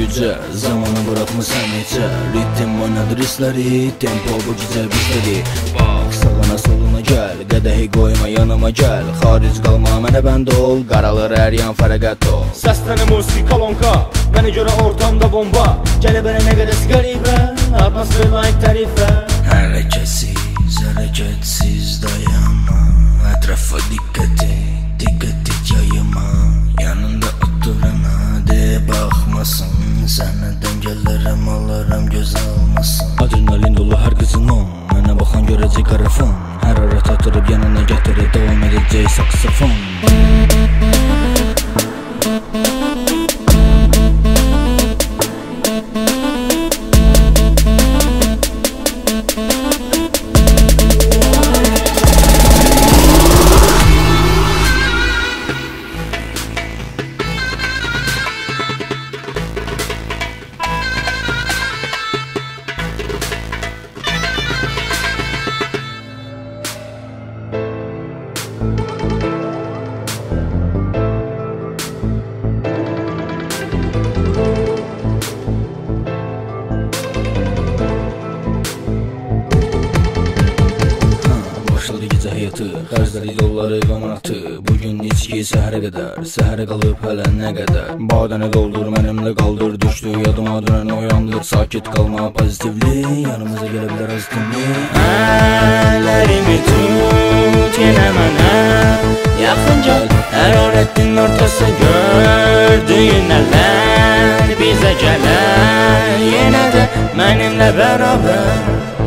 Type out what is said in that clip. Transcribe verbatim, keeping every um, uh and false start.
gücə, zamanı bırakmısan necə. Ritim oynadır hisləri, tempo bu gecə bizləri. Bax sağına soluna gəl, qədəhi qoyma yanıma gəl. Xaric qalma mənə bənd ol, qaralır hər yan fərəqət ol. Səslənə musiki kolonka, mənə görə ortamda bomba. Gələ bənə nə qədəs qəribə, atmosfer layiq tərifə. Hərəkətsiz, hərəkətsiz dayanma, ətrafa diqqət et, diqqət et yayıma. Yanında oturana de baxmasın, sənədən gələrəm alaram göz almasın. Adrenalin dolu hər qızın on, mənə baxan görəcək qarafon. Hərarət atırıb yanına gətirib davam edəcək saksofon. Xərcləri, yolları və manatı, bugün içki səhərə qədər, səhərə qalıb hələ nə qədər. Badəni doldur, mənimlə qaldır, düşdü yadıma dönən oyandır. Sakit qalma, pozitivli, yanımıza gələ bilər az dinli. Əllərimi tut, yenə mənə yaxın gəl. Hərarətin ortası gördüyün əllər bizə gələr. Yenə də mənimlə bərabər